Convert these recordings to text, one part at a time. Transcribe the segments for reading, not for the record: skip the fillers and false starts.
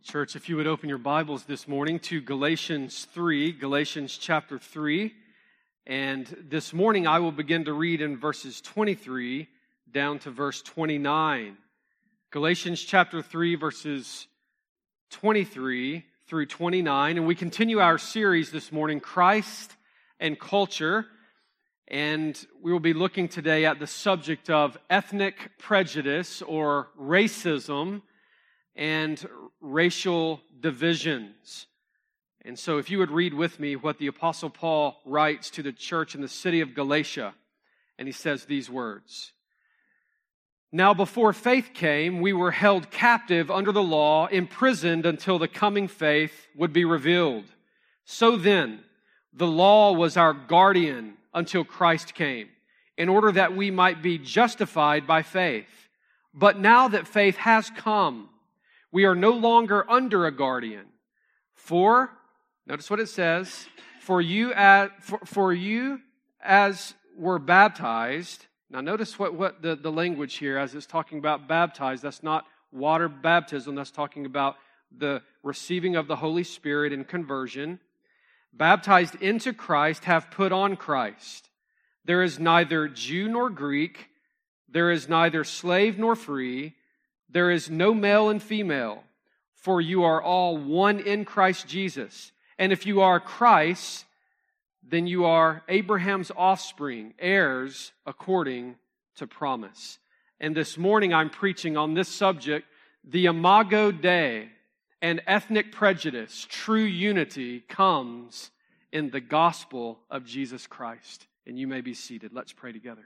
Church, if you would open your Bibles this morning to Galatians chapter 3. And this morning I will begin to read in verses 23 down to verse 29. Galatians chapter 3, verses 23 through 29. And we continue our series this morning, Christ and Culture. And we will be looking today at the subject of ethnic prejudice or racism and racial divisions. And so if you would read with me what the Apostle Paul writes to the church in the city of Galatia, and he says these words: "Now before faith came, we were held captive under the law, imprisoned until the coming faith would be revealed. So then, the law was our guardian until Christ came, in order that we might be justified by faith. But now that faith has come, we are no longer under a guardian. For," notice what it says, for you as were baptized." Now notice what the language here, as it's talking about baptized, that's not water baptism, that's talking about the receiving of the Holy Spirit in conversion. "Baptized into Christ, have put on Christ. There is neither Jew nor Greek, there is neither slave nor free, there is no male and female, for you are all one in Christ Jesus. And if you are Christ, then you are Abraham's offspring, heirs according to promise." And this morning I'm preaching on this subject, the Imago Dei and ethnic prejudice. True unity comes in the gospel of Jesus Christ. And you may be seated. Let's pray together.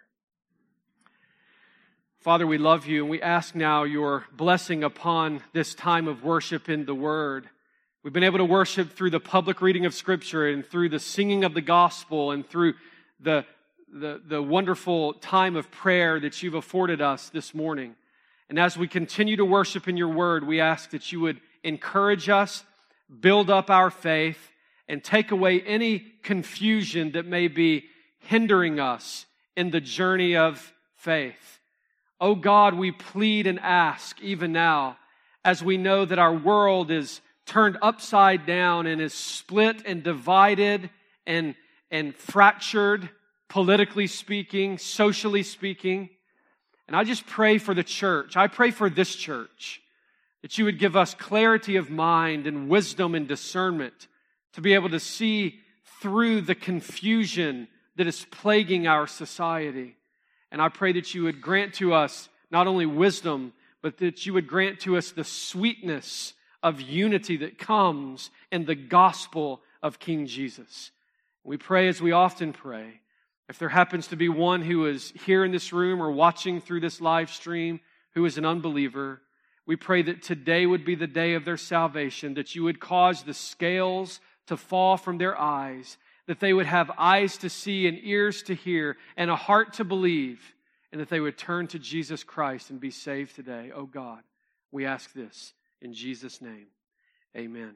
Father, we love you, and we ask now your blessing upon this time of worship in the Word. We've been able to worship through the public reading of Scripture and through the singing of the gospel and through the wonderful time of prayer that you've afforded us this morning. And as we continue to worship in your Word, we ask that you would encourage us, build up our faith, and take away any confusion that may be hindering us in the journey of faith. Oh God, we plead and ask even now, as we know that our world is turned upside down and is split and divided and fractured, politically speaking, socially speaking. And I just pray for the church. I pray for this church, that you would give us clarity of mind and wisdom and discernment to be able to see through the confusion that is plaguing our society. And I pray that you would grant to us not only wisdom, but that you would grant to us the sweetness of unity that comes in the gospel of King Jesus. We pray as we often pray. If there happens to be one who is here in this room or watching through this live stream who is an unbeliever, we pray that today would be the day of their salvation, that you would cause the scales to fall from their eyes, that they would have eyes to see and ears to hear and a heart to believe, and that they would turn to Jesus Christ and be saved today. Oh God, we ask this in Jesus' name. Amen.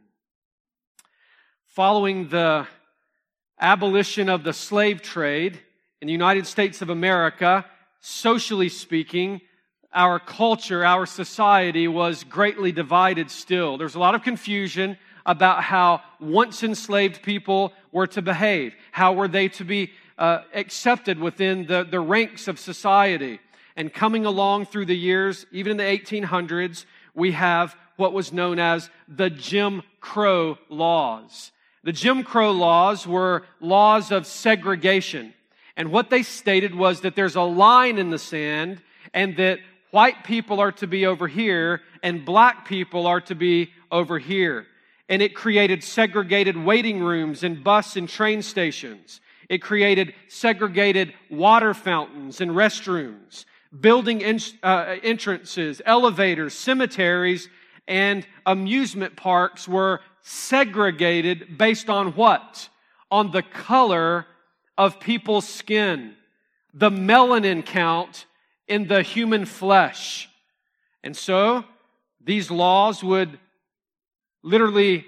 Following the abolition of the slave trade in the United States of America, socially speaking, our culture, our society was greatly divided still. There's a lot of confusion about how once enslaved people were to behave. How were they to be accepted within the ranks of society? And coming along through the years, even in the 1800s, we have what was known as the Jim Crow laws. The Jim Crow laws were laws of segregation. And what they stated was that there's a line in the sand and that white people are to be over here and black people are to be over here. And it created segregated waiting rooms in bus and train stations. It created segregated water fountains and restrooms, building entrances, elevators, cemeteries, and amusement parks were segregated based on what? On the color of people's skin, the melanin count in the human flesh. And so, these laws would literally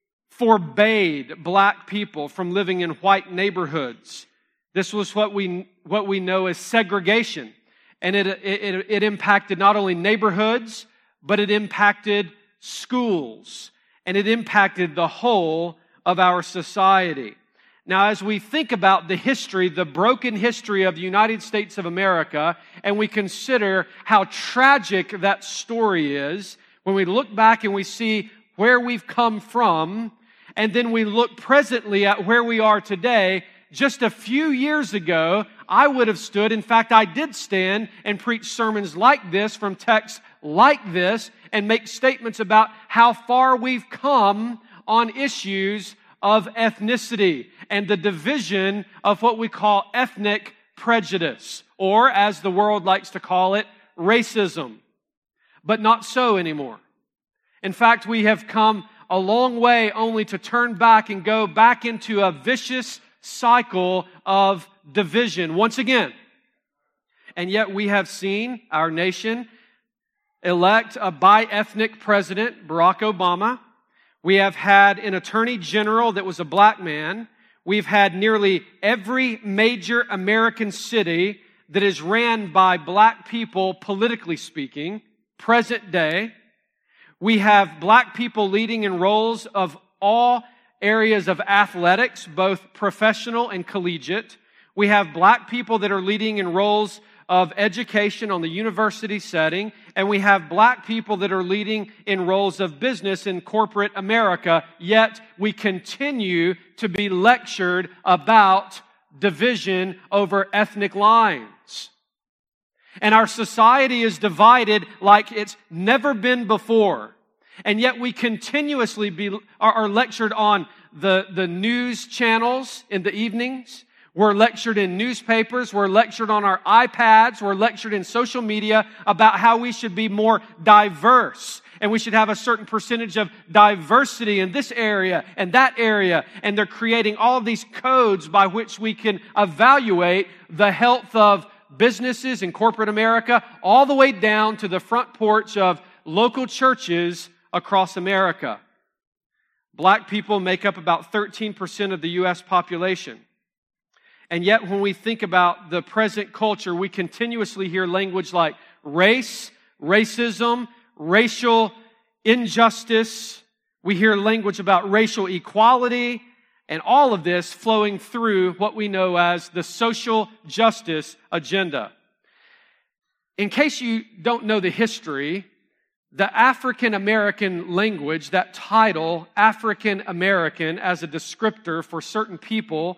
forbade black people from living in white neighborhoods. This was what we know as segregation. And it impacted not only neighborhoods, but it impacted schools, and it impacted the whole of our society. Now, as we think about the history, the broken history of the United States of America, and we consider how tragic that story is, when we look back and we see where we've come from, and then we look presently at where we are today, just a few years ago, I would have stood, in fact, I did stand and preach sermons like this from texts like this and make statements about how far we've come on issues of ethnicity and the division of what we call ethnic prejudice, or as the world likes to call it, racism. But not so anymore. In fact, we have come a long way only to turn back and go back into a vicious cycle of division once again. And yet we have seen our nation elect a bi-ethnic president, Barack Obama. We have had an attorney general that was a black man. We've had nearly every major American city that is ran by black people, politically speaking, present day. We have black people leading in roles of all areas of athletics, both professional and collegiate. We have black people that are leading in roles of education on the university setting, and we have black people that are leading in roles of business in corporate America, yet we continue to be lectured about division over ethnic lines. And our society is divided like it's never been before. And yet we continuously are lectured on the news channels in the evenings. We're lectured in newspapers. We're lectured on our iPads. We're lectured in social media about how we should be more diverse. And we should have a certain percentage of diversity in this area and that area. And they're creating all of these codes by which we can evaluate the health of businesses in corporate America, all the way down to the front porch of local churches across America. Black people make up about 13% of the U.S. population. And yet when we think about the present culture, we continuously hear language like race, racism, racial injustice. We hear language about racial equality, and all of this flowing through what we know as the social justice agenda. In case you don't know the history, the African American language, that title, African American, as a descriptor for certain people,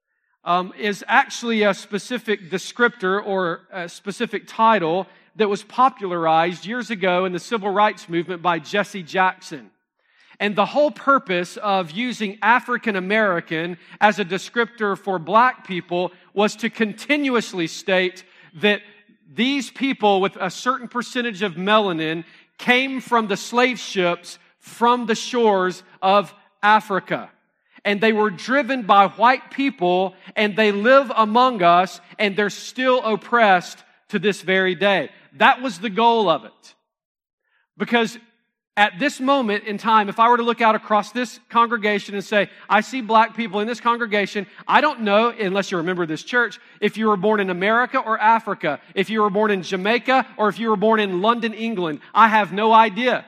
is actually a specific descriptor or a specific title that was popularized years ago in the civil rights movement by Jesse Jackson. And the whole purpose of using African American as a descriptor for black people was to continuously state that these people with a certain percentage of melanin came from the slave ships from the shores of Africa. And they were driven by white people, and they live among us, and they're still oppressed to this very day. That was the goal of it. Because at this moment in time, if I were to look out across this congregation and say, I see black people in this congregation, I don't know, unless you're a member of this church, if you were born in America or Africa, if you were born in Jamaica, or if you were born in London, England. I have no idea.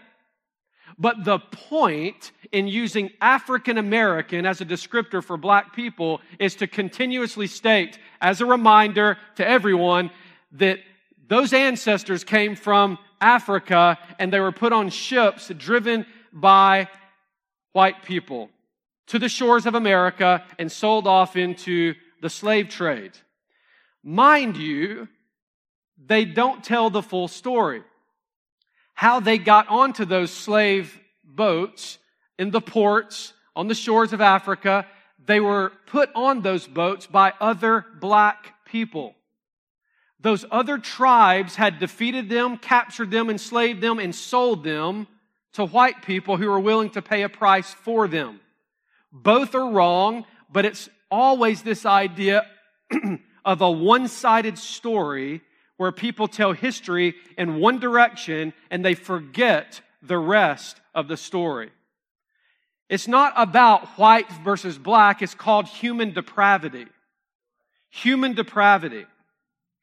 But the point in using African American as a descriptor for black people is to continuously state, as a reminder to everyone, that those ancestors came from Africa and they were put on ships driven by white people to the shores of America and sold off into the slave trade. Mind you, they don't tell the full story. How they got onto those slave boats in the ports on the shores of Africa, they were put on those boats by other black people. Those other tribes had defeated them, captured them, enslaved them, and sold them to white people who were willing to pay a price for them. Both are wrong, but it's always this idea of a one-sided story where people tell history in one direction and they forget the rest of the story. It's not about white versus black. It's called human depravity. Human depravity.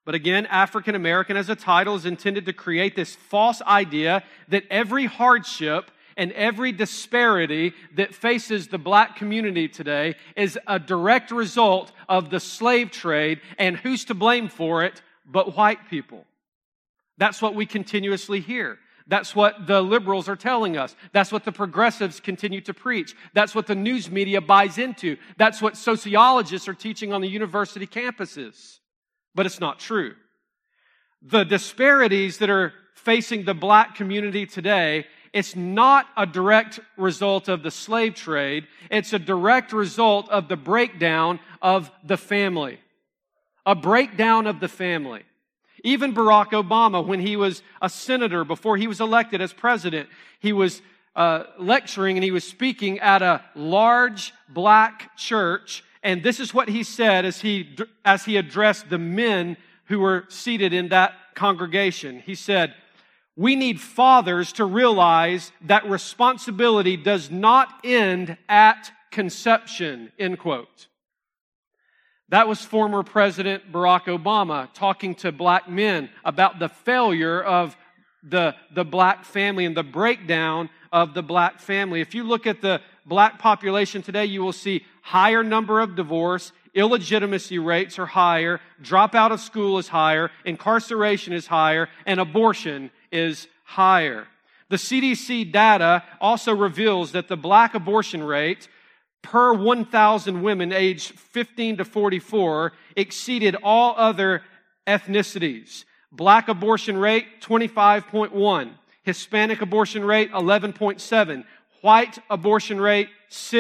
But again, African American as a title is intended to create this false idea that every hardship and every disparity that faces the black community today is a direct result of the slave trade, and who's to blame for it but white people. That's what we continuously hear. That's what the liberals are telling us. That's what the progressives continue to preach. That's what the news media buys into. That's what sociologists are teaching on the university campuses. But it's not true. The disparities that are facing the black community today, it's not a direct result of the slave trade. It's a direct result of the breakdown of the family. A breakdown of the family. Even Barack Obama, when he was a senator, before he was elected as president, he was lecturing and he was speaking at a large black church. And this is what he said as he addressed the men who were seated in that congregation. He said, "We need fathers to realize that responsibility does not end at conception," end quote. That was former President Barack Obama talking to black men about the failure of the black family and the breakdown of the black family. If you look at the black population today, you will see higher number of divorce, illegitimacy rates are higher, dropout of school is higher, incarceration is higher, and abortion is higher. The CDC data also reveals that the black abortion rate per 1,000 women aged 15 to 44 exceeded all other ethnicities. Black abortion rate, 25.1. Hispanic abortion rate, 11.7. White abortion rate,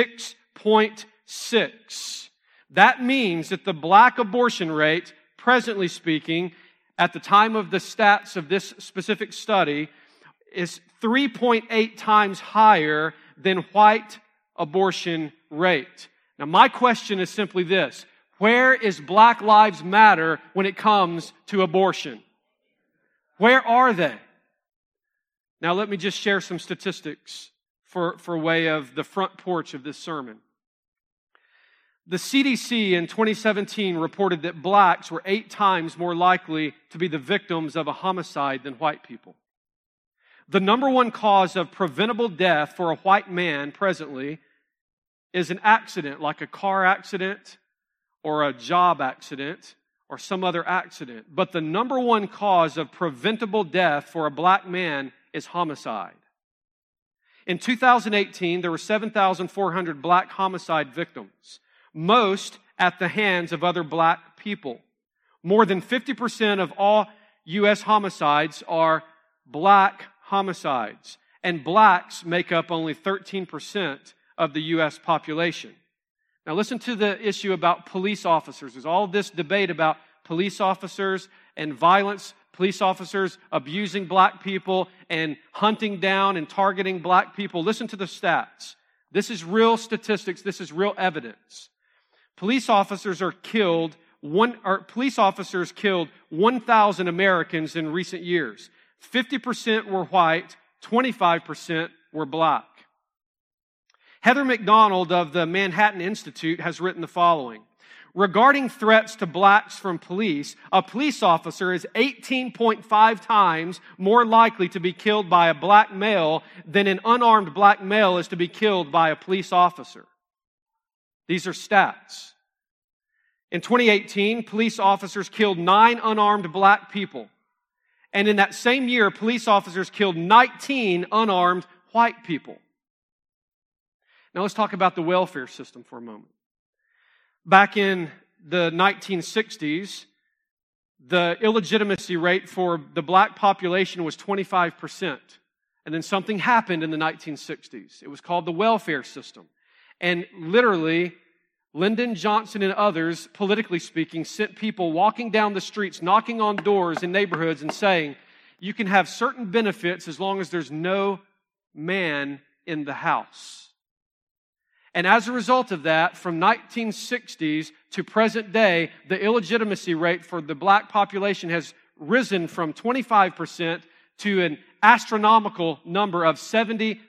6.6. That means that the black abortion rate, presently speaking, at the time of the stats of this specific study, is 3.8 times higher than white abortion rate. Now, my question is simply this: where is Black Lives Matter when it comes to abortion? Where are they? Now, let me just share some statistics for way of the front porch of this sermon. The CDC in 2017 reported that blacks were 8 times more likely to be the victims of a homicide than white people. The number one cause of preventable death for a white man presently is an accident, like a car accident or a job accident or some other accident. But the number one cause of preventable death for a black man is homicide. In 2018, there were 7,400 black homicide victims, most at the hands of other black people. More than 50% of all U.S. homicides are black homicides, and blacks make up only 13% of the U.S. population. Now listen to the issue about police officers. There's all this debate about police officers and violence, police officers abusing black people and hunting down and targeting black people. Listen to the stats. This is real statistics. This is real evidence. Police officers killed 1,000 Americans in recent years. 50% were white, 25% were black. Heather McDonald of the Manhattan Institute has written the following: regarding threats to blacks from police, a police officer is 18.5 times more likely to be killed by a black male than an unarmed black male is to be killed by a police officer. These are stats. In 2018, police officers killed 9 unarmed black people. And in that same year, police officers killed 19 unarmed white people. Now let's talk about the welfare system for a moment. Back in the 1960s, the illegitimacy rate for the black population was 25%. And then something happened in the 1960s. It was called the welfare system. And literally, Lyndon Johnson and others, politically speaking, sent people walking down the streets, knocking on doors in neighborhoods and saying, you can have certain benefits as long as there's no man in the house. And as a result of that, from 1960s to present day, the illegitimacy rate for the black population has risen from 25% to an astronomical number of 75%.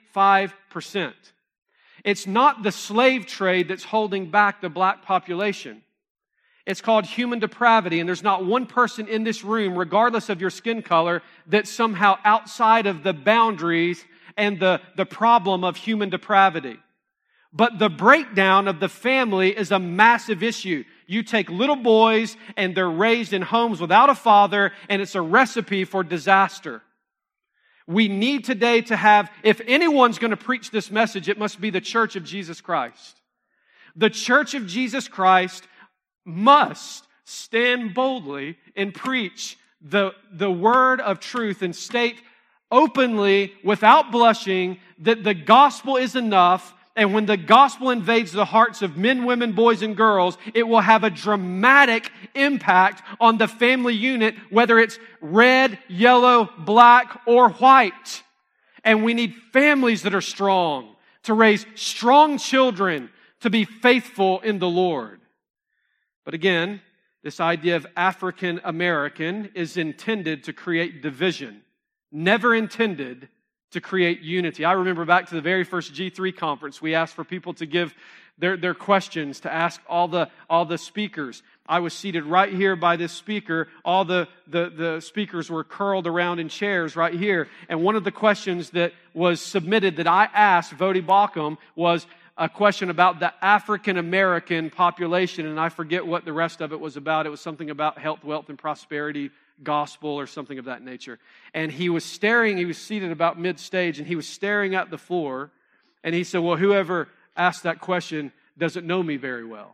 It's not the slave trade that's holding back the black population. It's called human depravity, and there's not one person in this room, regardless of your skin color, that's somehow outside of the boundaries and the problem of human depravity. But the breakdown of the family is a massive issue. You take little boys and they're raised in homes without a father, and it's a recipe for disaster. We need today to have, if anyone's going to preach this message, it must be the Church of Jesus Christ. The Church of Jesus Christ must stand boldly and preach the word of truth and state openly, without blushing, that the gospel is enough. And when the gospel invades the hearts of men, women, boys, and girls, it will have a dramatic impact on the family unit, whether it's red, yellow, black, or white. And we need families that are strong, to raise strong children, to be faithful in the Lord. But again, this idea of African American is intended to create division, never intended to create unity. I remember back to the very first G3 conference, we asked for people to give their questions, to ask all the speakers. I was seated right here by this speaker. All the speakers were curled around in chairs right here. And one of the questions that was submitted that I asked Vodi Bakum was a question about the African American population, and I forget what the rest of it was about. It was something about health, wealth, and prosperity gospel or something of that nature. And he was seated about mid-stage, and he was staring at the floor, and he said, well, whoever asked that question doesn't know me very well.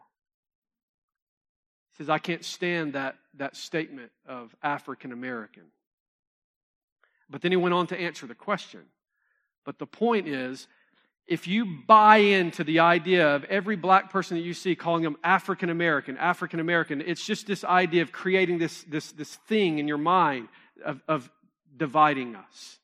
He says, I can't stand that statement of African American. But then he went on to answer the question. But the point is, if you buy into the idea of every black person that you see calling them African American, it's just this idea of creating this thing in your mind of dividing us.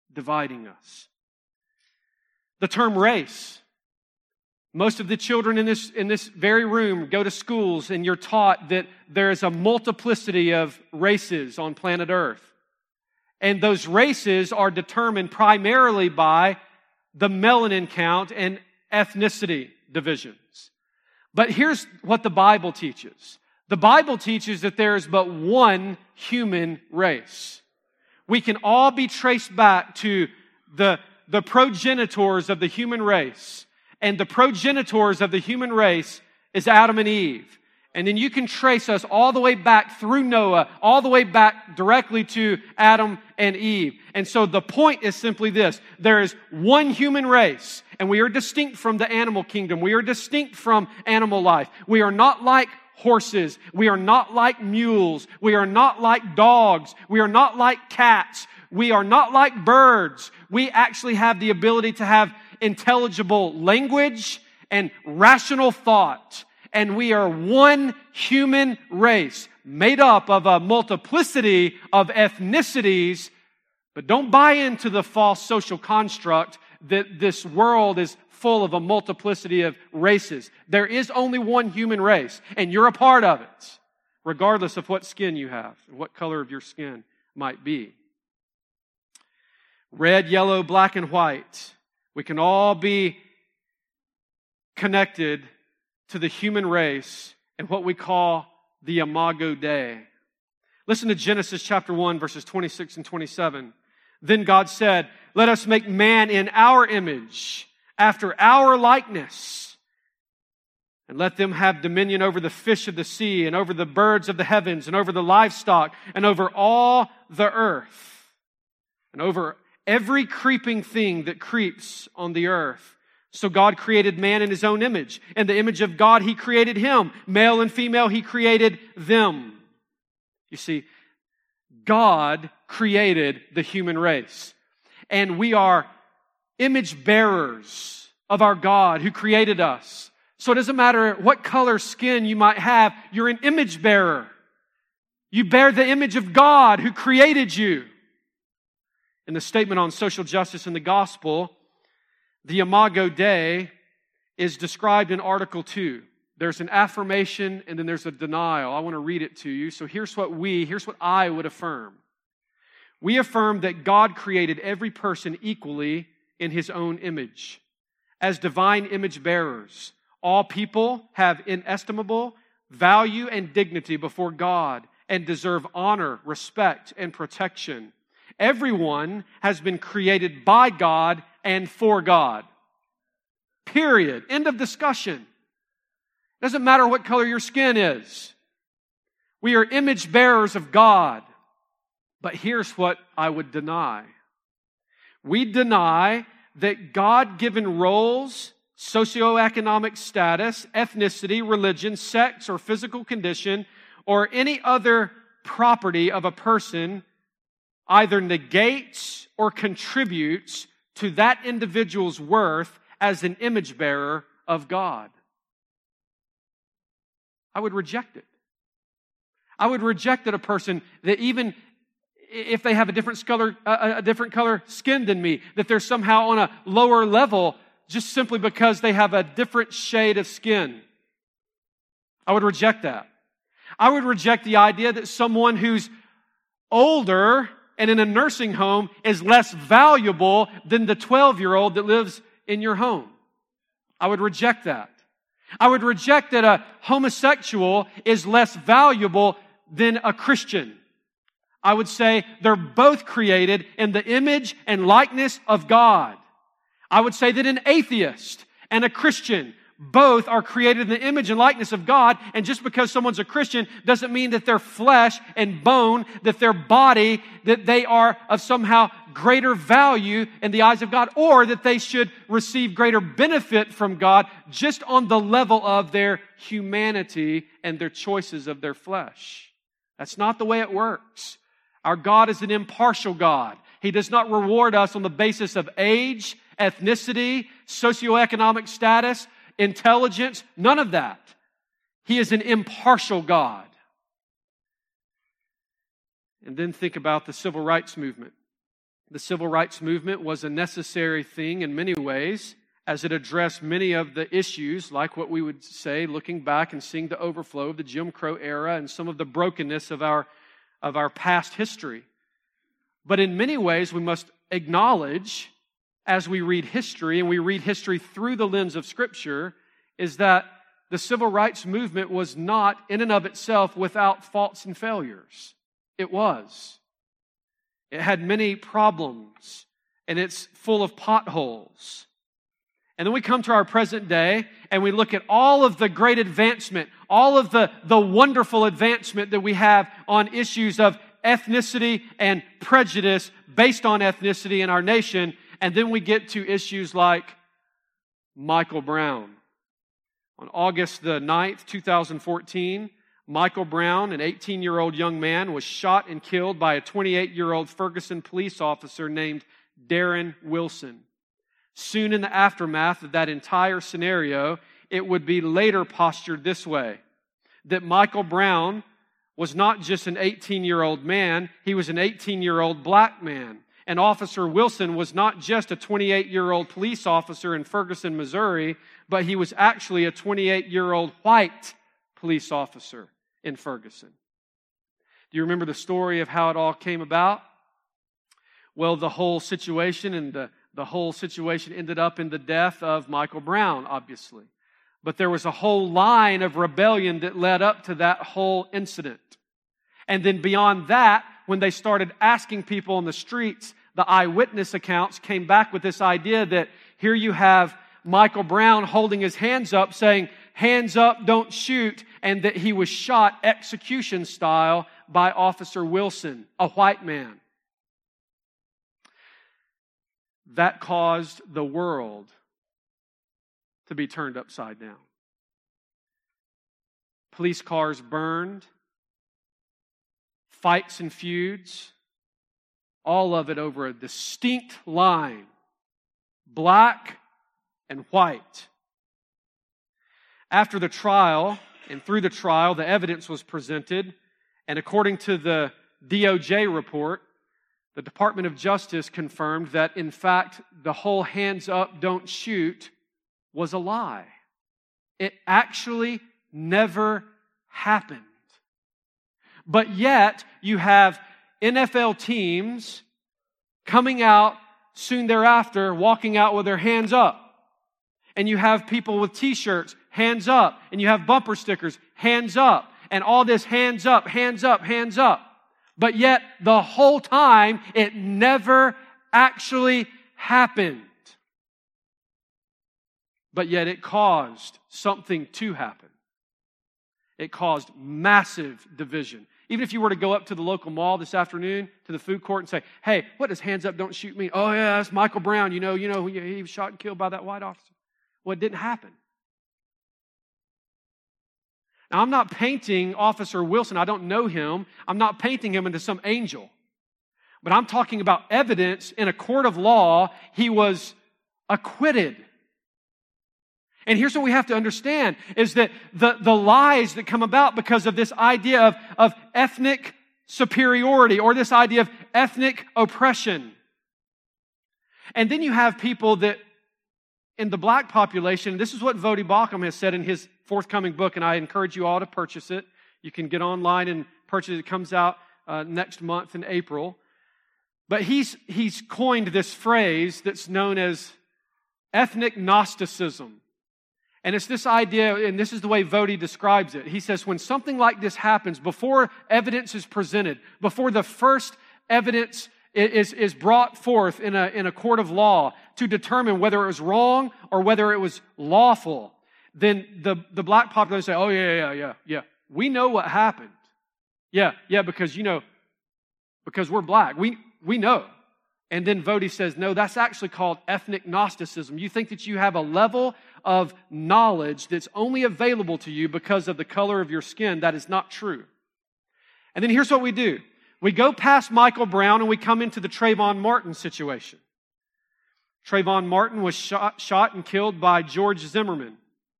The term race. Most of the children in this very room go to schools, and you're taught that there is a multiplicity of races on planet Earth. And those races are determined primarily by the melanin count and ethnicity divisions. But here's what the Bible teaches. The Bible teaches that there is but one human race. We can all be traced back to the progenitors of the human race. And the progenitors of the human race is Adam and Eve. And then you can trace us all the way back through Noah, all the way back directly to Adam and Eve. And so the point is simply this. There is one human race, and we are distinct from the animal kingdom. We are distinct from animal life. We are not like horses. We are not like mules. We are not like dogs. We are not like cats. We are not like birds. We actually have the ability to have intelligible language and rational thought. And we are one human race made up of a multiplicity of ethnicities. But don't buy into the false social construct that this world is full of a multiplicity of races. There is only one human race, and you're a part of it, regardless of what skin you have and what color of your skin might be. Red, yellow, black, and white. We can all be connected to the human race and what we call the Imago Dei. Listen to Genesis chapter 1, verses 26 and 27. Then God said, let us make man in our image, after our likeness, and let them have dominion over the fish of the sea, and over the birds of the heavens, and over the livestock, and over all the earth, and over every creeping thing that creeps on the earth. So God created man in His own image. In the image of God, He created him. Male and female, He created them. You see, God created the human race. And we are image bearers of our God who created us. So it doesn't matter what color skin you might have, you're an image bearer. You bear the image of God who created you. In the statement on social justice in the gospel, the Imago Dei is described in Article 2. There's an affirmation and then there's a denial. I want to read it to you. So here's what I would affirm. We affirm that God created every person equally in His own image. As divine image bearers, all people have inestimable value and dignity before God and deserve honor, respect, and protection. Everyone has been created by God and for God. Period. End of discussion. Doesn't matter what color your skin is. We are image bearers of God. But here's what I would deny. We deny that God-given roles, socioeconomic status, ethnicity, religion, sex, or physical condition, or any other property of a person either negates or contributes to that individual's worth as an image bearer of God. I would reject it. I would reject that a person that even if they have a different color skin than me, that they're somehow on a lower level just simply because they have a different shade of skin. I would reject that. I would reject the idea that someone who's older and in a nursing home is less valuable than the 12-year-old that lives in your home. I would reject that. I would reject that a homosexual is less valuable than a Christian. I would say they're both created in the image and likeness of God. I would say that an atheist and a Christian both are created in the image and likeness of God, and just because someone's a Christian doesn't mean that their flesh and bone, that their body, that they are of somehow greater value in the eyes of God, or that they should receive greater benefit from God just on the level of their humanity and their choices of their flesh. That's not the way it works. Our God is an impartial God. He does not reward us on the basis of age, ethnicity, socioeconomic status, intelligence, none of that. He is an impartial God. And then think about the civil rights movement. The civil rights movement was a necessary thing in many ways, as it addressed many of the issues, like what we would say, looking back and seeing the overflow of the Jim Crow era and some of the brokenness of our past history. But in many ways, we must acknowledge, as we read history, and we read history through the lens of Scripture, is that the civil rights movement was not, in and of itself, without faults and failures. It was. It had many problems, and it's full of potholes. And then we come to our present day, and we look at all of the great advancement, all of the wonderful advancement that we have on issues of ethnicity and prejudice based on ethnicity in our nation, and then we get to issues like Michael Brown. On August the 9th, 2014, Michael Brown, an 18-year-old young man, was shot and killed by a 28-year-old Ferguson police officer named Darren Wilson. Soon in the aftermath of that entire scenario, it would be later postured this way, that Michael Brown was not just an 18-year-old man, he was an 18-year-old black man. And Officer Wilson was not just a 28-year-old police officer in Ferguson, Missouri, but he was actually a 28-year-old white police officer in Ferguson. Do you remember the story of how it all came about? Well, the whole situation ended up in the death of Michael Brown, obviously. But there was a whole line of rebellion that led up to that whole incident. And then beyond that, when they started asking people on the streets, the eyewitness accounts came back with this idea that here you have Michael Brown holding his hands up saying, "Hands up, don't shoot," and that he was shot execution style by Officer Wilson, a white man. That caused the world to be turned upside down. Police cars burned, fights and feuds, all of it over a distinct line, black and white. After the trial, and through the trial, the evidence was presented, and according to the DOJ report, the Department of Justice confirmed that, in fact, the whole hands up, don't shoot was a lie. It actually never happened. But yet, you have NFL teams coming out soon thereafter, walking out with their hands up. And you have people with t-shirts, hands up. And you have bumper stickers, hands up, and all this hands up, hands up, hands up. But yet, the whole time, it never actually happened. But yet, it caused something to happen. It caused massive division. Even if you were to go up to the local mall this afternoon, to the food court, and say, hey, what does hands up, don't shoot mean? Oh, yeah, that's Michael Brown. You know, he was shot and killed by that white officer. Well, it didn't happen. Now, I'm not painting Officer Wilson. I don't know him. I'm not painting him into some angel. But I'm talking about evidence in a court of law. He was acquitted. And here's what we have to understand, is that the lies that come about because of this idea of ethnic superiority or this idea of ethnic oppression. And then you have people that in the black population, this is what Voddie Baucham has said in his forthcoming book, and I encourage you all to purchase it. You can get online and purchase it. It comes out next month in April. But he's coined this phrase that's known as ethnic Gnosticism. And it's this idea, and this is the way Voddie describes it. He says, when something like this happens, before evidence is presented, before the first evidence is brought forth in a court of law to determine whether it was wrong or whether it was lawful, then the black population say, oh, yeah. We know what happened. Yeah, because we're black. We know. And then Voddie says, no, that's actually called ethnic Gnosticism. You think that you have a level of knowledge that's only available to you because of the color of your skin. That is not true. And then here's what we do. We go past Michael Brown and we come into the Trayvon Martin situation. Trayvon Martin was shot and killed by George Zimmerman.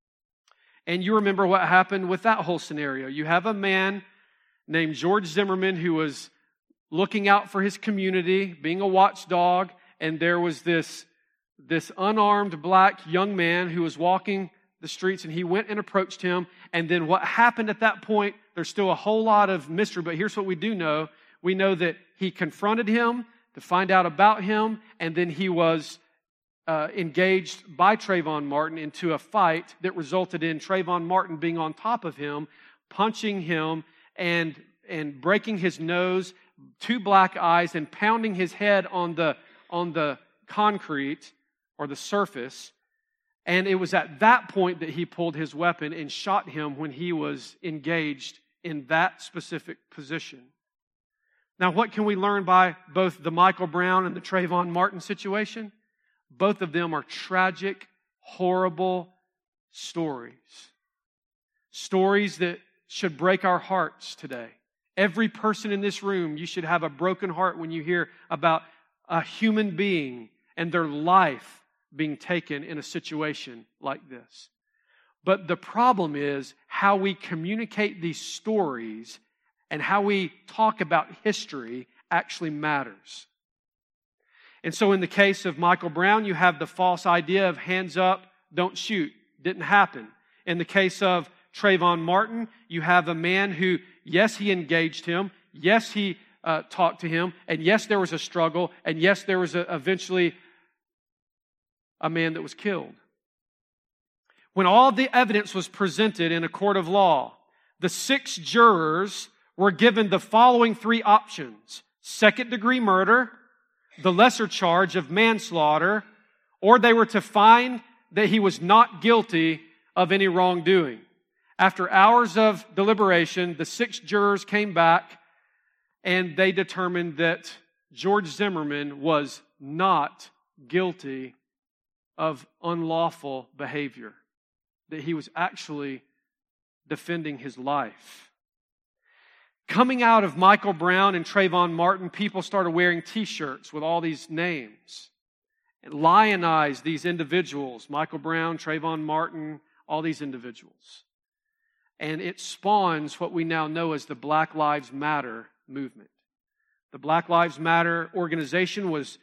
And you remember what happened with that whole scenario. You have a man named George Zimmerman who was looking out for his community, being a watchdog, and there was this unarmed black young man who was walking the streets, and he went and approached him. And then what happened at that point, there's still a whole lot of mystery, but here's what we do know. We know that he confronted him to find out about him, and then he was engaged by Trayvon Martin into a fight that resulted in Trayvon Martin being on top of him, punching him, and breaking his nose, 2 black eyes, and pounding his head on the concrete or the surface. And it was at that point that he pulled his weapon and shot him when he was engaged in that specific position. Now, what can we learn by both the Michael Brown and the Trayvon Martin situation? Both of them are tragic, horrible stories. Stories that should break our hearts today. Every person in this room, you should have a broken heart when you hear about a human being and their life being taken in a situation like this. But the problem is how we communicate these stories and how we talk about history actually matters. And so in the case of Michael Brown, you have the false idea of hands up, don't shoot. Didn't happen. In the case of Trayvon Martin, you have a man who, yes, he engaged him. Yes, he talked to him. And yes, there was a struggle. And yes, there was eventually a man that was killed. When all the evidence was presented in a court of law, the 6 jurors were given the following 3 options: second-degree murder, the lesser charge of manslaughter, or they were to find that he was not guilty of any wrongdoing. After hours of deliberation, the 6 jurors came back and they determined that George Zimmerman was not guilty of unlawful behavior, that he was actually defending his life. Coming out of Michael Brown and Trayvon Martin, people started wearing T-shirts with all these names and lionize these individuals, Michael Brown, Trayvon Martin, all these individuals. And it spawns what we now know as the Black Lives Matter movement. The Black Lives Matter organization was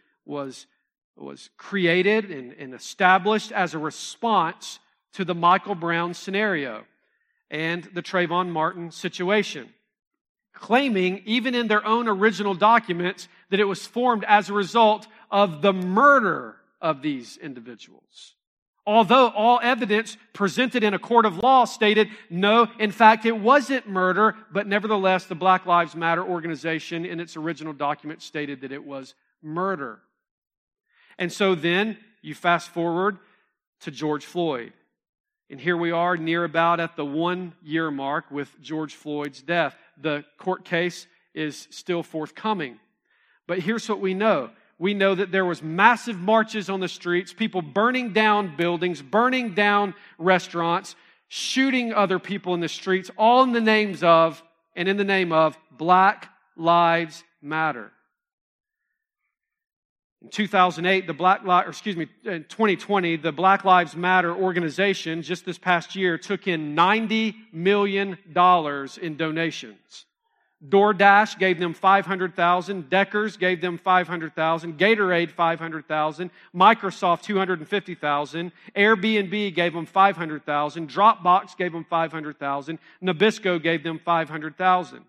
created and established as a response to the Michael Brown scenario and the Trayvon Martin situation, claiming, even in their own original documents, that it was formed as a result of the murder of these individuals. Although all evidence presented in a court of law stated, no, in fact, it wasn't murder, but nevertheless, the Black Lives Matter organization in its original document stated that it was murder. And so then you fast forward to George Floyd. And here we are near about at the 1-year mark with George Floyd's death. The court case is still forthcoming. But here's what we know. We know that there was massive marches on the streets, people burning down buildings, burning down restaurants, shooting other people in the streets, all in the names of, and in the name of, Black Lives Matter. In 2008, in 2020, the Black Lives Matter organization, just this past year, took in $90 million in donations. DoorDash gave them $500,000, Deckers gave them $500,000, Gatorade $500,000, Microsoft $250,000, Airbnb gave them $500,000, Dropbox gave them $500,000, Nabisco gave them $500,000.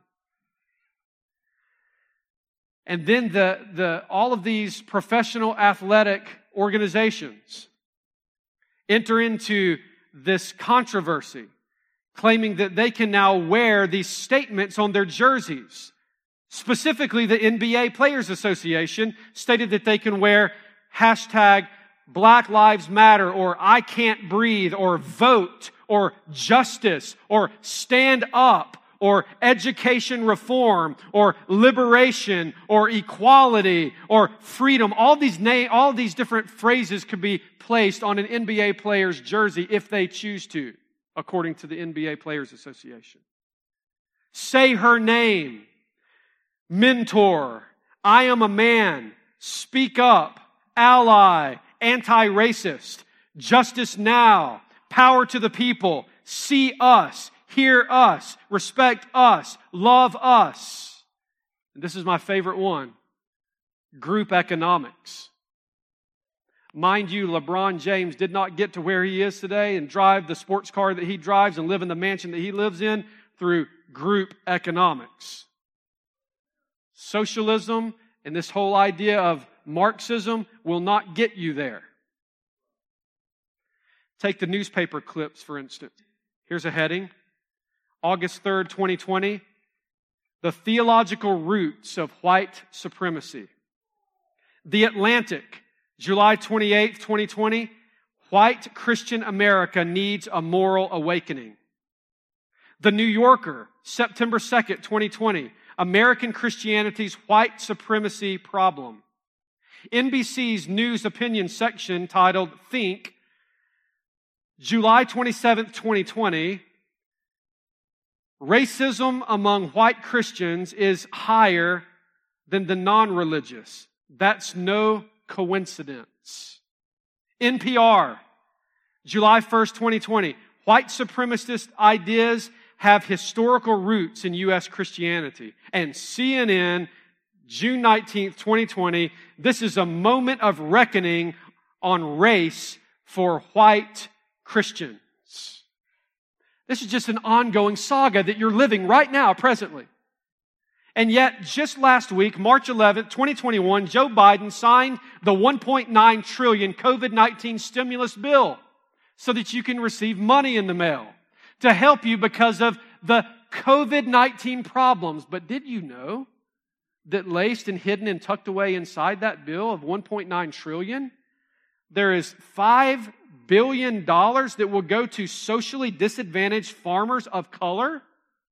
And then all of these professional athletic organizations enter into this controversy, claiming that they can now wear these statements on their jerseys. Specifically, the NBA Players Association stated that they can wear hashtag Black Lives Matter, or I can't breathe, or vote, or justice, or stand up, or education reform, or liberation, or equality, or freedom. All these different phrases could be placed on an NBA player's jersey if they choose to, according to the NBA Players Association. Say her name, mentor, I am a man, speak up, ally, anti-racist, justice now, power to the people, see us, hear us, respect us, love us. And this is my favorite one, group economics. Mind you, LeBron James did not get to where he is today and drive the sports car that he drives and live in the mansion that he lives in through group economics. Socialism and this whole idea of Marxism will not get you there. Take the newspaper clips, for instance. Here's a heading. August 3rd, 2020. The theological roots of white supremacy. The Atlantic, July 28th, 2020, white Christian America needs a moral awakening. The New Yorker, September 2nd, 2020, American Christianity's white supremacy problem. NBC's news opinion section titled Think, July 27th, 2020, racism among white Christians is higher than the non-religious. That's no coincidence. NPR, July 1st, 2020. White supremacist ideas have historical roots in U.S. Christianity. And CNN, June 19th, 2020. This is a moment of reckoning on race for white Christians. This is just an ongoing saga that you're living right now, presently. And yet, just last week, March 11th, 2021, Joe Biden signed the $1.9 trillion COVID-19 stimulus bill so that you can receive money in the mail to help you because of the COVID-19 problems. But did you know that laced and hidden and tucked away inside that bill of $1.9 trillion, there is $5 billion that will go to socially disadvantaged farmers of color?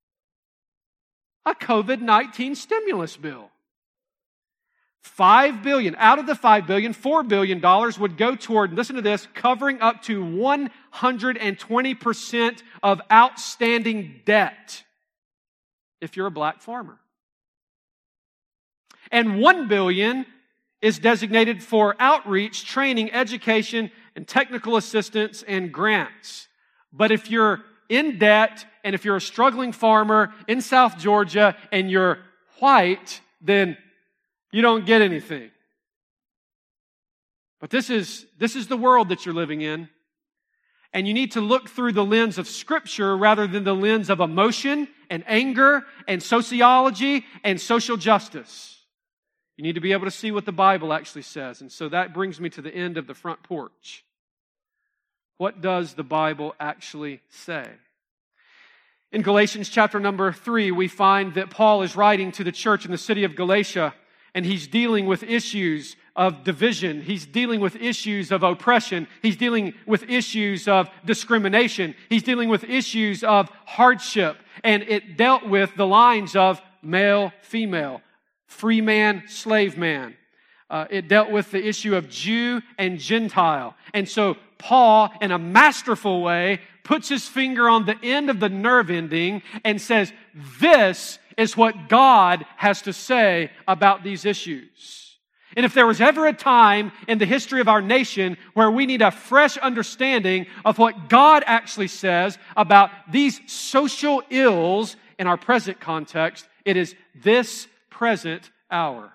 A COVID-19 stimulus bill. $5 billion. Out of the $5 billion, $4 billion would go toward, listen to this, covering up to 120% of outstanding debt if you're a black farmer. And $1 billion is designated for outreach, training, education, and technical assistance and grants. But if you're in debt, and if you're a struggling farmer in South Georgia and you're white, then you don't get anything. But this is the world that you're living in. And you need to look through the lens of Scripture rather than the lens of emotion and anger and sociology and social justice. You need to be able to see what the Bible actually says. And so that brings me to the end of the front porch. What does the Bible actually say? In Galatians chapter number 3, we find that Paul is writing to the church in the city of Galatia, and he's dealing with issues of division. He's dealing with issues of oppression. He's dealing with issues of discrimination. He's dealing with issues of hardship. And it dealt with the lines of male, female, free man, slave man. It dealt with the issue of Jew and Gentile. And so Paul, in a masterful way, puts his finger on the end of the nerve ending and says, this is what God has to say about these issues. And if there was ever a time in the history of our nation where we need a fresh understanding of what God actually says about these social ills in our present context, it is this present hour.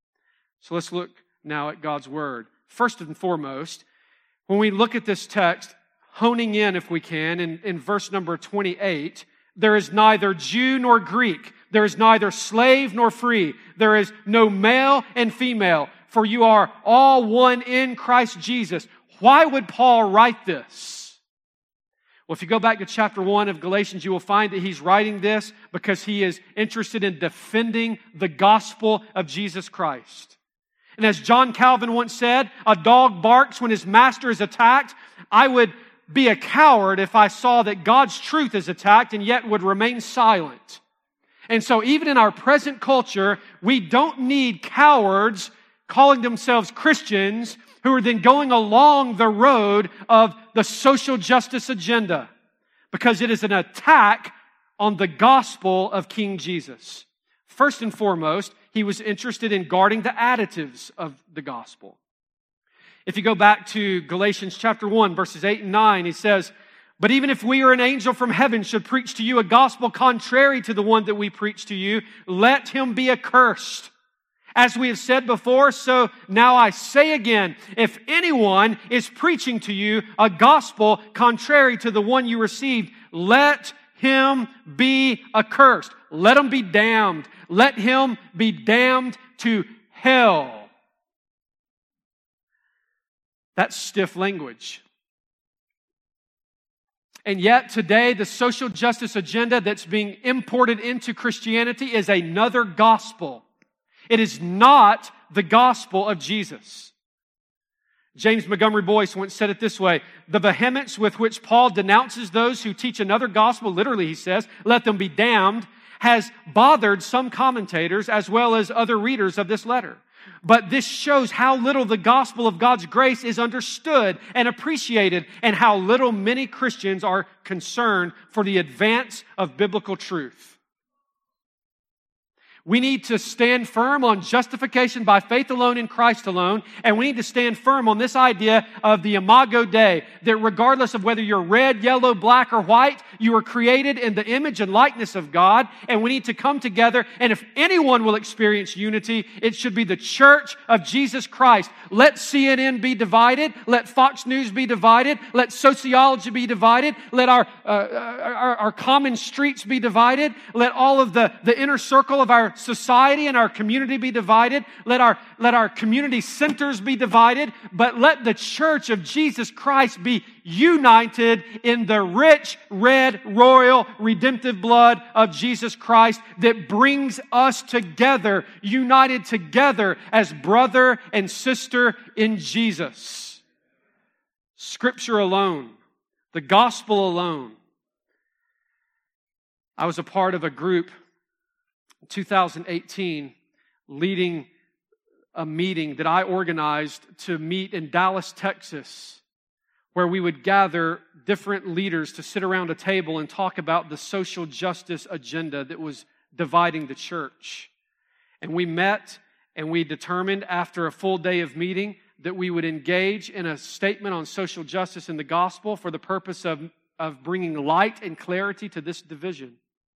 So let's look now at God's Word. First and foremost, when we look at this text, honing in, if we can, in verse number 28, there is neither Jew nor Greek. There is neither slave nor free. There is no male and female, for you are all one in Christ Jesus. Why would Paul write this? Well, if you go back to chapter 1 of Galatians, you will find that he's writing this because he is interested in defending the gospel of Jesus Christ. And as John Calvin once said, a dog barks when his master is attacked. I would be a coward if I saw that God's truth is attacked and yet would remain silent. And so even in our present culture, we don't need cowards calling themselves Christians who are then going along the road of the social justice agenda, because it is an attack on the gospel of King Jesus. First and foremost, he was interested in guarding the additives of the gospel. If you go back to Galatians chapter 1, verses 8 and 9, he says, "But even if we or an angel from heaven should preach to you a gospel contrary to the one that we preach to you, let him be accursed. As we have said before, so now I say again, if anyone is preaching to you a gospel contrary to the one you received, let him be accursed." Let him be damned. Let him be damned to hell. That's stiff language. And yet today, the social justice agenda that's being imported into Christianity is another gospel. It is not the gospel of Jesus. James Montgomery Boyce once said it this way: the vehemence with which Paul denounces those who teach another gospel, literally he says, let them be damned, has bothered some commentators as well as other readers of this letter. But this shows how little the gospel of God's grace is understood and appreciated, and how little many Christians are concerned for the advance of biblical truth. We need to stand firm on justification by faith alone in Christ alone, and we need to stand firm on this idea of the Imago Dei, that regardless of whether you're red, yellow, black, or white, you are created in the image and likeness of God, and we need to come together, and if anyone will experience unity, it should be the church of Jesus Christ. Let CNN be divided, let Fox News be divided, let sociology be divided, let our common streets be divided, let all of the inner circle of our society and our community be divided. Let our community centers be divided. But let the church of Jesus Christ be united in the rich, red, royal, redemptive blood of Jesus Christ that brings us together, united together as brother and sister in Jesus. Scripture alone, the gospel alone. I was a part of a group 2018, leading a meeting that I organized to meet in Dallas, Texas, where we would gather different leaders to sit around a table and talk about the social justice agenda that was dividing the church. And we met and we determined after a full day of meeting that we would engage in a statement on social justice in the gospel for the purpose of bringing light and clarity to this division.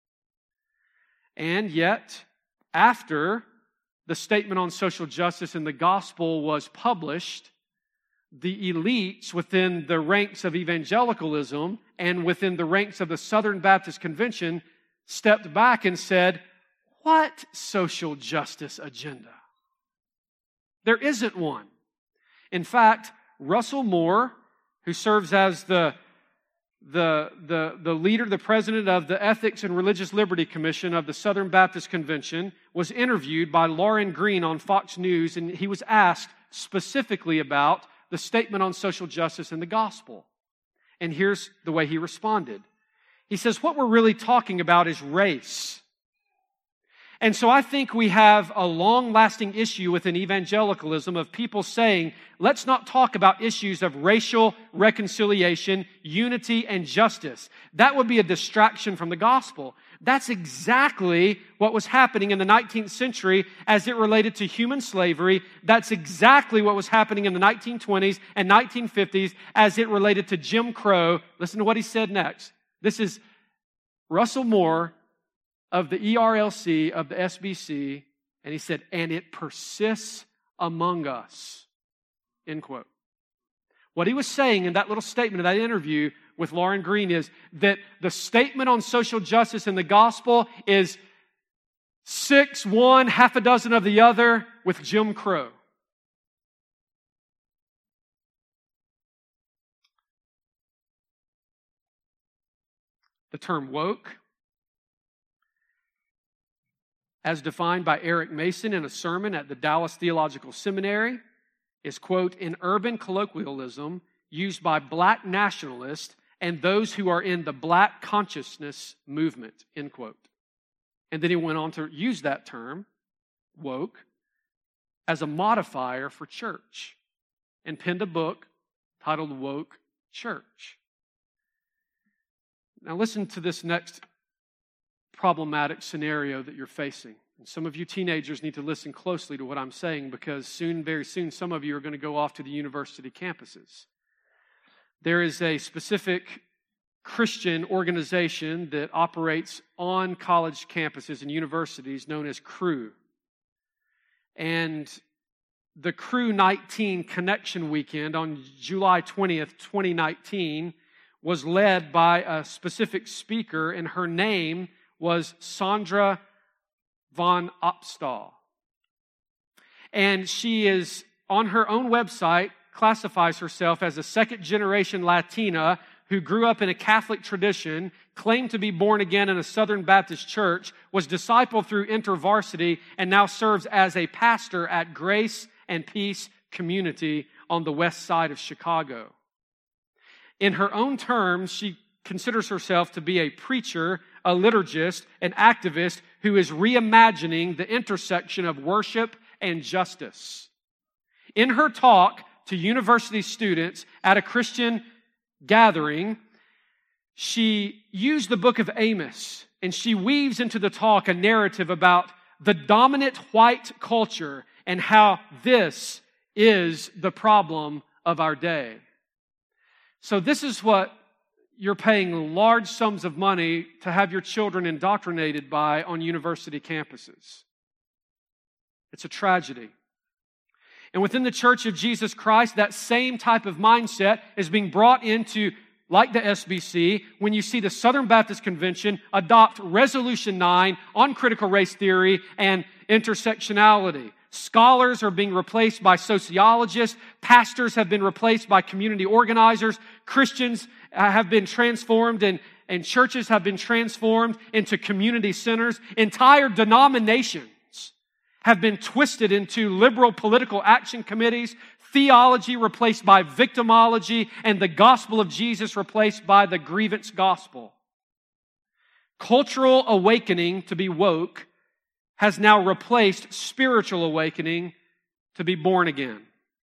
And yet, after the statement on social justice in the gospel was published, the elites within the ranks of evangelicalism and within the ranks of the Southern Baptist Convention stepped back and said, "What social justice agenda? There isn't one." In fact, Russell Moore, who serves as the leader, the president of the Ethics and Religious Liberty Commission of the Southern Baptist Convention, was interviewed by Lauren Green on Fox News, and he was asked specifically about the statement on social justice and the gospel. And here's the way he responded. He says, what we're really talking about is race. And so I think we have a long-lasting issue within evangelicalism of people saying, let's not talk about issues of racial reconciliation, unity, and justice. That would be a distraction from the gospel. That's exactly what was happening in the 19th century as it related to human slavery. That's exactly what was happening in the 1920s and 1950s as it related to Jim Crow. Listen to what he said next. This is Russell Moore of the ERLC, of the SBC, and he said, and it persists among us, end quote. What he was saying in that little statement of that interview with Lauren Green is that the statement on social justice in the gospel is 6, 1, half a dozen of the other with Jim Crow. The term woke, as defined by Eric Mason in a sermon at the Dallas Theological Seminary, is, quote, an urban colloquialism used by black nationalists and those who are in the black consciousness movement, end quote. And then he went on to use that term, woke, as a modifier for church and penned a book titled Woke Church. Now listen to this next problematic scenario that you're facing. And some of you teenagers need to listen closely to what I'm saying because soon, very soon, some of you are going to go off to the university campuses. There is a specific Christian organization that operates on college campuses and universities known as Cru. And the Cru 19 Connection Weekend on July 20th, 2019 was led by a specific speaker, and her name was Sandra von Opstal. And she is, on her own website, classifies herself as a second-generation Latina who grew up in a Catholic tradition, claimed to be born again in a Southern Baptist church, was discipled through InterVarsity, and now serves as a pastor at Grace and Peace Community on the west side of Chicago. In her own terms, she considers herself to be a preacher, a liturgist, an activist who is reimagining the intersection of worship and justice. In her talk to university students at a Christian gathering, she used the book of Amos, and she weaves into the talk a narrative about the dominant white culture and how this is the problem of our day. So this is what you're paying large sums of money to have your children indoctrinated by on university campuses. It's a tragedy. And within the Church of Jesus Christ, that same type of mindset is being brought into, like the SBC, when you see the Southern Baptist Convention adopt Resolution 9 on critical race theory and intersectionality. Scholars are being replaced by sociologists. Pastors have been replaced by community organizers. Christians have been transformed and churches have been transformed into community centers. Entire denominations have been twisted into liberal political action committees, theology replaced by victimology, and the gospel of Jesus replaced by the grievance gospel. Cultural awakening to be woke has now replaced spiritual awakening to be born again.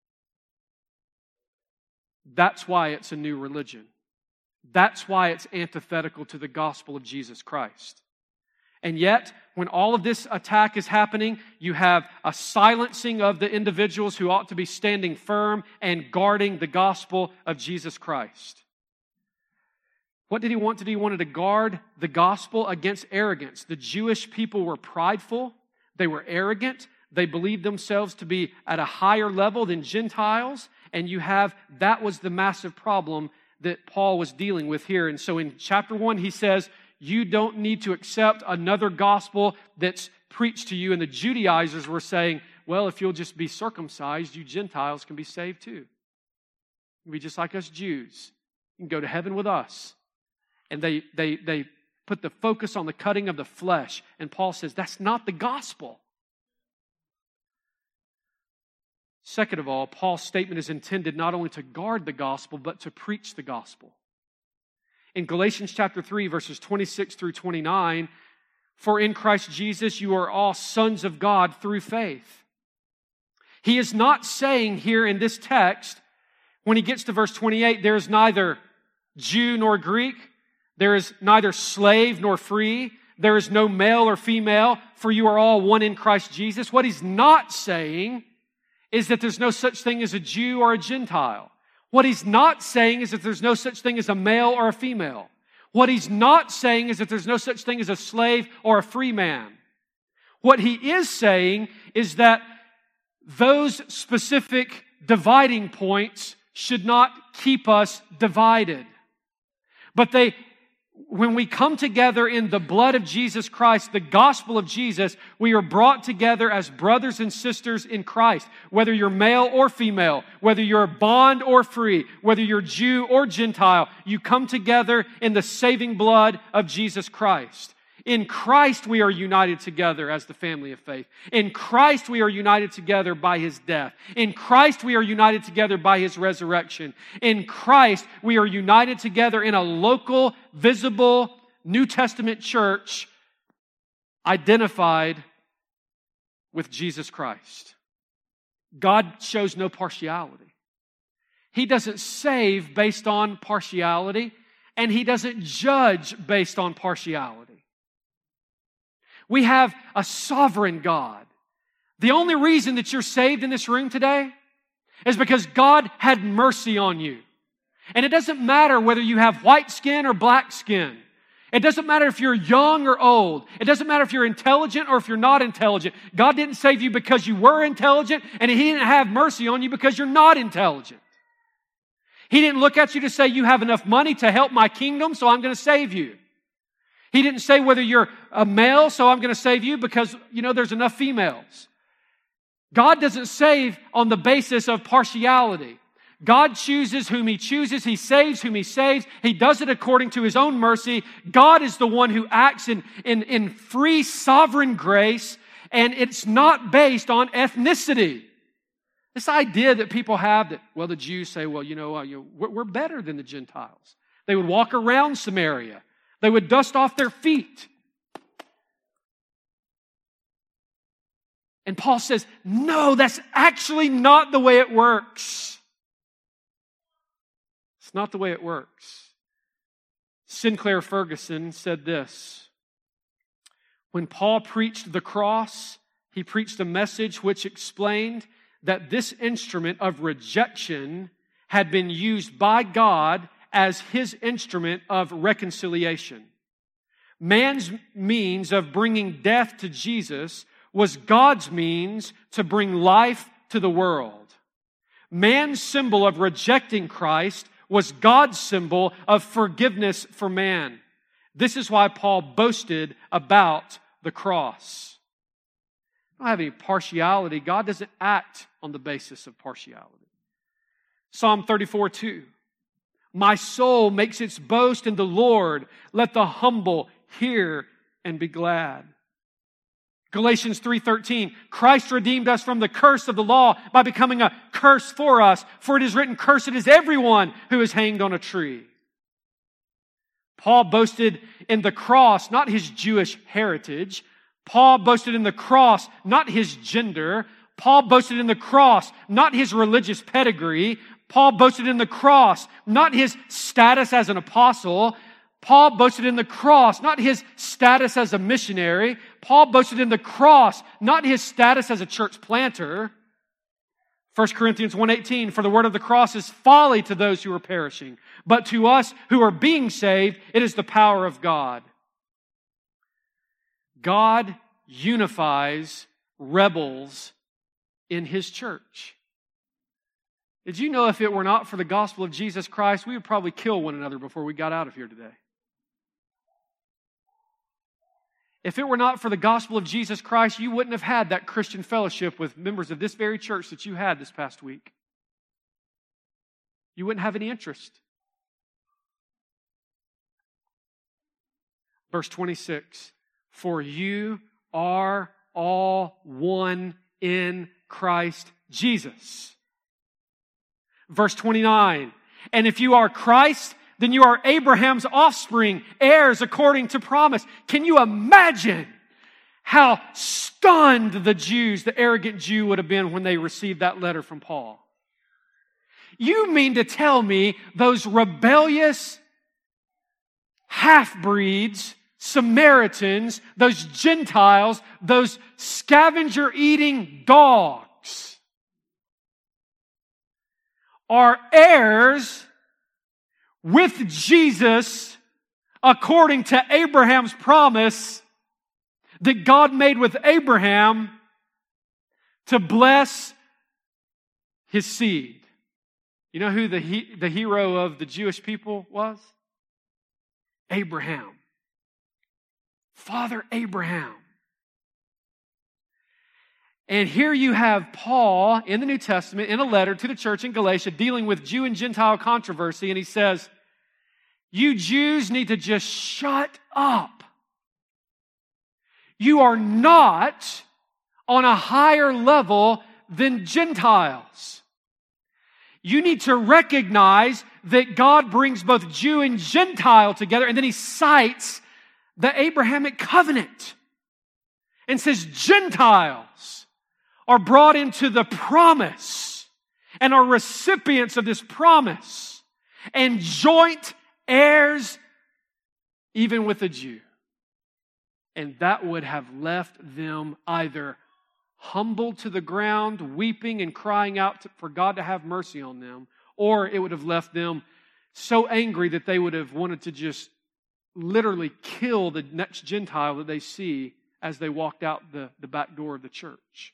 That's why it's a new religion. That's why it's antithetical to the gospel of Jesus Christ. And yet, when all of this attack is happening, you have a silencing of the individuals who ought to be standing firm and guarding the gospel of Jesus Christ. What did he want to do? He wanted to guard the gospel against arrogance. The Jewish people were prideful. They were arrogant. They believed themselves to be at a higher level than Gentiles. And that was the massive problem that Paul was dealing with here. And so in chapter 1, he says, you don't need to accept another gospel that's preached to you. And the Judaizers were saying, well, if you'll just be circumcised, you Gentiles can be saved too. You can be just like us Jews. You can go to heaven with us. And they put the focus on the cutting of the flesh. And Paul says, that's not the gospel. Second of all, Paul's statement is intended not only to guard the gospel, but to preach the gospel. In Galatians chapter 3, verses 26 through 29, for in Christ Jesus you are all sons of God through faith. He is not saying here in this text, when he gets to verse 28, there is neither Jew nor Greek, there is neither slave nor free, there is no male or female, for you are all one in Christ Jesus. What he's not saying is that there's no such thing as a Jew or a Gentile. What he's not saying is that there's no such thing as a male or a female. What he's not saying is that there's no such thing as a slave or a free man. What he is saying is that those specific dividing points should not keep us divided. But when we come together in the blood of Jesus Christ, the gospel of Jesus, we are brought together as brothers and sisters in Christ. Whether you're male or female, whether you're bond or free, whether you're Jew or Gentile, you come together in the saving blood of Jesus Christ. In Christ we are united together as the family of faith. In Christ we are united together by His death. In Christ we are united together by His resurrection. In Christ we are united together in a local, visible, New Testament church identified with Jesus Christ. God shows no partiality. He doesn't save based on partiality, and He doesn't judge based on partiality. We have a sovereign God. The only reason that you're saved in this room today is because God had mercy on you. And it doesn't matter whether you have white skin or black skin. It doesn't matter if you're young or old. It doesn't matter if you're intelligent or if you're not intelligent. God didn't save you because you were intelligent, and He didn't have mercy on you because you're not intelligent. He didn't look at you to say, you have enough money to help my kingdom, so I'm going to save you. He didn't say whether you're a male, so I'm going to save you because, there's enough females. God doesn't save on the basis of partiality. God chooses whom He chooses. He saves whom He saves. He does it according to His own mercy. God is the one who acts in free, sovereign grace, and it's not based on ethnicity. This idea that people have that, the Jews say, we're better than the Gentiles. They would walk around Samaria. They would dust off their feet. And Paul says, no, that's actually not the way it works. It's not the way it works. Sinclair Ferguson said this: when Paul preached the cross, he preached a message which explained that this instrument of rejection had been used by God as His instrument of reconciliation. Man's means of bringing death to Jesus was God's means to bring life to the world. Man's symbol of rejecting Christ was God's symbol of forgiveness for man. This is why Paul boasted about the cross. I don't have any partiality. God doesn't act on the basis of partiality. Psalm 34:2. My soul makes its boast in the Lord. Let the humble hear and be glad. Galatians 3:13. Christ redeemed us from the curse of the law by becoming a curse for us. For it is written, cursed is everyone who is hanged on a tree. Paul boasted in the cross, not his Jewish heritage. Paul boasted in the cross, not his gender. Paul boasted in the cross, not his religious pedigree. Paul boasted in the cross, not his status as an apostle. Paul boasted in the cross, not his status as a missionary. Paul boasted in the cross, not his status as a church planter. 1 Corinthians 1:18, for the word of the cross is folly to those who are perishing, but to us who are being saved, it is the power of God. God unifies rebels in His church. Did you know if it were not for the gospel of Jesus Christ, we would probably kill one another before we got out of here today? If it were not for the gospel of Jesus Christ, you wouldn't have had that Christian fellowship with members of this very church that you had this past week. you wouldn't have any interest. Verse 26, for you are all one in Christ Jesus. Verse 29, and if you are Christ, then you are Abraham's offspring, heirs according to promise. Can you imagine how stunned the arrogant Jew would have been when they received that letter from Paul? You mean to tell me those rebellious half-breeds, Samaritans, those Gentiles, those scavenger-eating dogs are heirs with Jesus according to Abraham's promise that God made with Abraham to bless his seed? You know who the hero of the Jewish people was? Abraham. Father Abraham. And here you have Paul in the New Testament in a letter to the church in Galatia dealing with Jew and Gentile controversy, and he says, you Jews need to just shut up. You are not on a higher level than Gentiles. You need to recognize that God brings both Jew and Gentile together, and then he cites the Abrahamic covenant and says Gentiles are brought into the promise and are recipients of this promise and joint heirs even with a Jew. And that would have left them either humbled to the ground, weeping and crying out for God to have mercy on them, or it would have left them so angry that they would have wanted to just literally kill the next Gentile that they see as they walked out the back door of the church.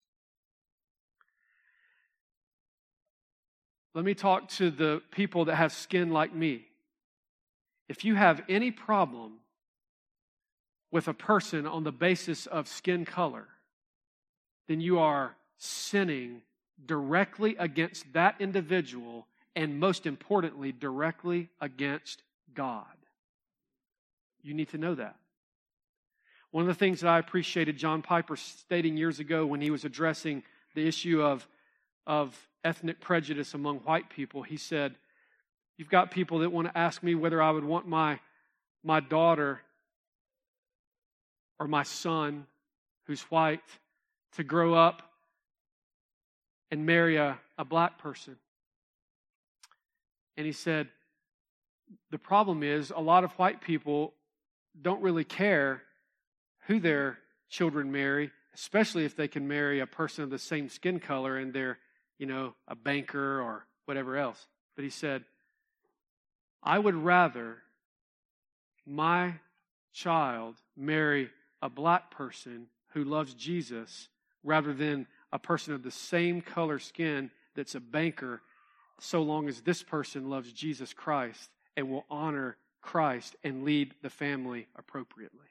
Let me talk to the people that have skin like me. If you have any problem with a person on the basis of skin color, then you are sinning directly against that individual and, most importantly, directly against God. You need to know that. One of the things that I appreciated John Piper stating years ago when he was addressing the issue of ethnic prejudice among white people, he said, you've got people that want to ask me whether I would want my daughter or my son, who's white, to grow up and marry a black person. And he said, the problem is a lot of white people don't really care who their children marry, especially if they can marry a person of the same skin color and they're, a banker or whatever else. But he said, I would rather my child marry a black person who loves Jesus rather than a person of the same color skin that's a banker, so long as this person loves Jesus Christ and will honor Christ and lead the family appropriately.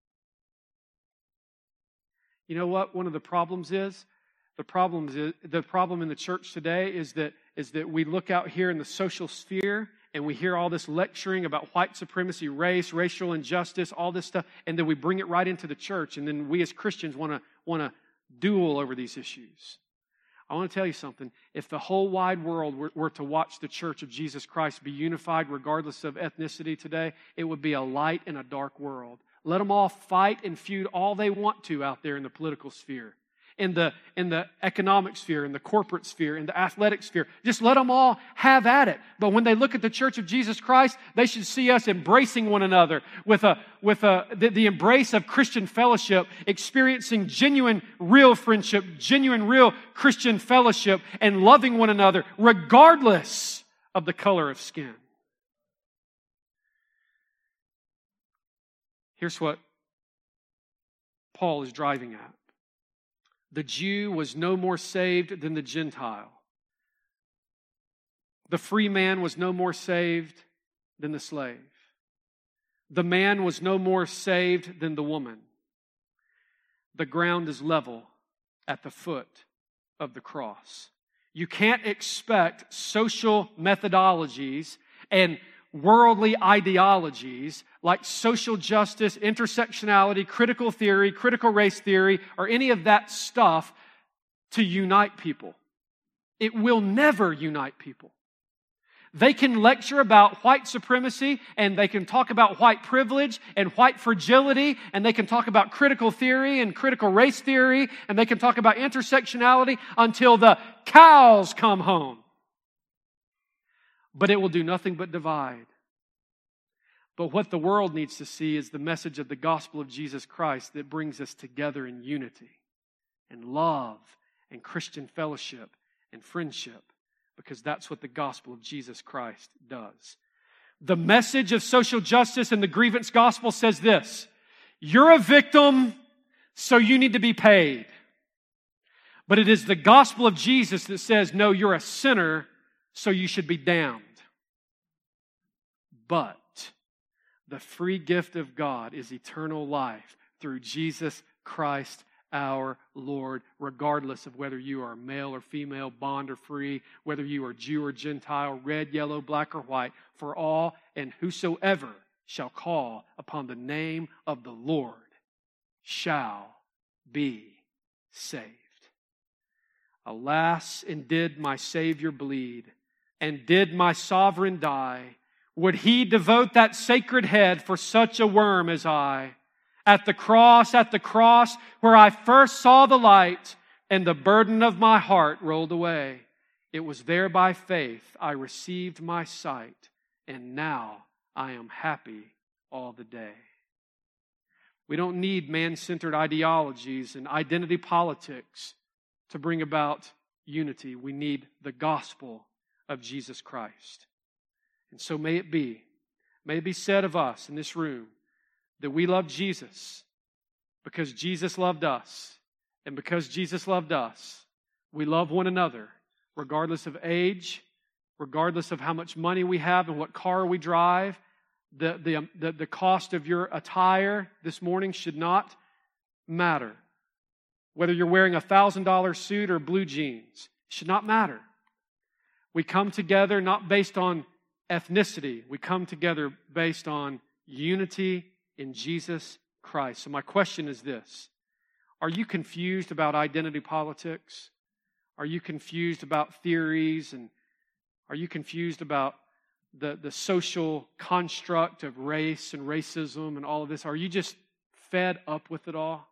You know what one of the problems is? The problem in the church today is that we look out here in the social sphere and we hear all this lecturing about white supremacy, race, racial injustice, all this stuff, and then we bring it right into the church, and then we as Christians want to duel over these issues. I want to tell you something. If the whole wide world were to watch the church of Jesus Christ be unified regardless of ethnicity today, it would be a light in a dark world. Let them all fight and feud all they want to out there in the political sphere, in the economic sphere, in the corporate sphere, in the athletic sphere. Just let them all have at it. But when they look at the church of Jesus Christ, they should see us embracing one another with the embrace of Christian fellowship, experiencing genuine, real friendship, genuine, real Christian fellowship, and loving one another regardless of the color of skin. Here's what Paul is driving at. The Jew was no more saved than the Gentile. The free man was no more saved than the slave. The man was no more saved than the woman. The ground is level at the foot of the cross. You can't expect social methodologies and worldly ideologies like social justice, intersectionality, critical theory, critical race theory, or any of that stuff to unite people. It will never unite people. They can lecture about white supremacy, and they can talk about white privilege and white fragility, and they can talk about critical theory and critical race theory, and they can talk about intersectionality until the cows come home. But it will do nothing but divide. But what the world needs to see is the message of the gospel of Jesus Christ that brings us together in unity and love and Christian fellowship and friendship, because that's what the gospel of Jesus Christ does. The message of social justice and the grievance gospel says this: you're a victim, so you need to be paid. But it is the gospel of Jesus that says, no, you're a sinner, so you should be damned. But the free gift of God is eternal life through Jesus Christ our Lord, regardless of whether you are male or female, bond or free, whether you are Jew or Gentile, red, yellow, black or white, for all and whosoever shall call upon the name of the Lord shall be saved. Alas, and did my Savior bleed, and did my sovereign die, would he devote that sacred head for such a worm as I? At the cross, where I first saw the light, and the burden of my heart rolled away. It was there by faith I received my sight, and now I am happy all the day. We don't need man-centered ideologies and identity politics to bring about unity. We need the gospel of Jesus Christ. And so may it be said of us in this room that we love Jesus because Jesus loved us. And because Jesus loved us, we love one another, regardless of age, regardless of how much money we have and what car we drive. The cost of your attire this morning should not matter. Whether you're wearing a $1,000 suit or blue jeans, it should not matter. We come together not based on ethnicity. We come together based on unity in Jesus Christ. So my question is this: are you confused about identity politics? Are you confused about theories? And are you confused about the social construct of race and racism and all of this? Are you just fed up with it all?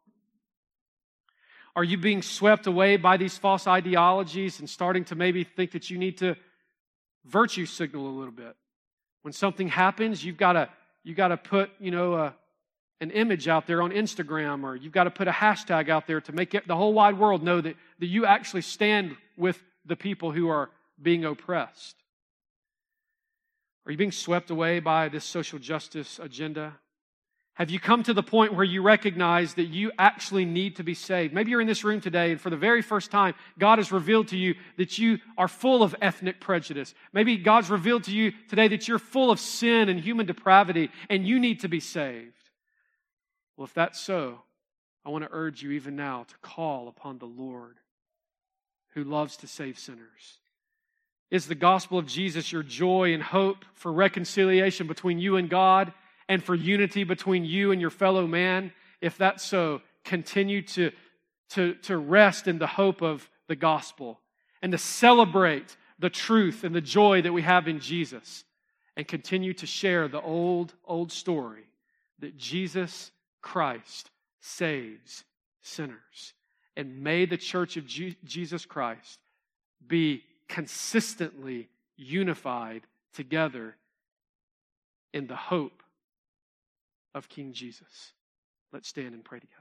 Are you being swept away by these false ideologies and starting to maybe think that you need to virtue signal a little bit? When something happens, you've got to put, an image out there on Instagram, or you've got to put a hashtag out there to make the whole wide world know that you actually stand with the people who are being oppressed. Are you being swept away by this social justice agenda? Have you come to the point where you recognize that you actually need to be saved? Maybe you're in this room today, and for the very first time, God has revealed to you that you are full of ethnic prejudice. Maybe God's revealed to you today that you're full of sin and human depravity, and you need to be saved. Well, if that's so, I want to urge you even now to call upon the Lord who loves to save sinners. Is the gospel of Jesus your joy and hope for reconciliation between you and God, and for unity between you and your fellow man? If that's so, continue to rest in the hope of the gospel and to celebrate the truth and the joy that we have in Jesus, and continue to share the old story that Jesus Christ saves sinners. And may the church of Jesus Christ be consistently unified together in the hope of King Jesus. Let's stand and pray together.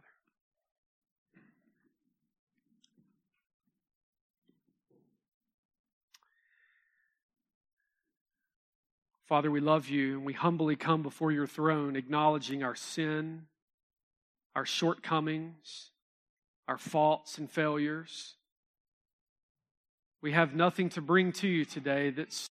Father, we love you, and we humbly come before your throne, acknowledging our sin, our shortcomings, our faults and failures. We have nothing to bring to you today that's